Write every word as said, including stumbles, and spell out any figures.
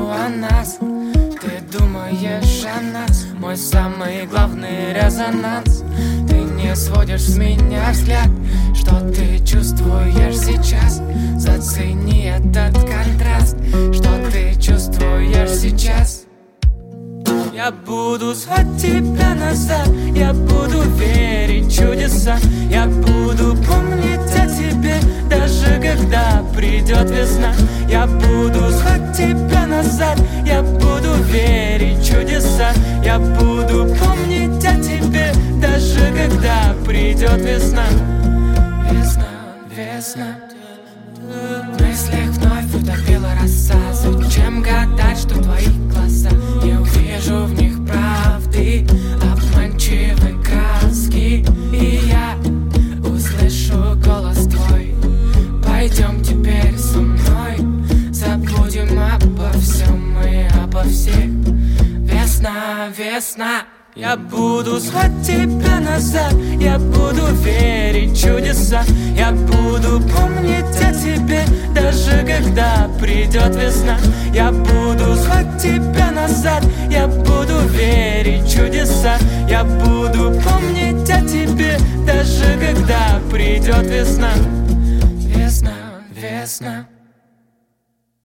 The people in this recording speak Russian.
о нас. Ты думаешь о нас, мой самый главный резонанс. Ты не сводишь с меня взгляд, что ты чувствуешь сейчас. Зацени этот контраст, что ты чувствуешь сейчас. Я буду звать тебя назад, я буду верить в чудеса. Я буду помнить о тебе, даже когда придет весна. Я буду звать тебя назад, я буду верить в чудеса. Я буду помнить о тебе, даже когда придет весна. Весна, весна. В мыслях вновь утопила роса. Зачем гадать, что в твоих глазах не увижу в них правды, обманчивой краски. И я услышу голос твой: пойдем теперь со мной, забудем обо всем и обо всех. Весна, весна. Я буду звать тебя назад, я буду верить в чудеса. Я буду помнить о тебе, даже когда придет весна. Я буду звать тебя назад, я буду верить в чудеса. Я буду помнить о тебе, даже когда придет весна. Весна, весна.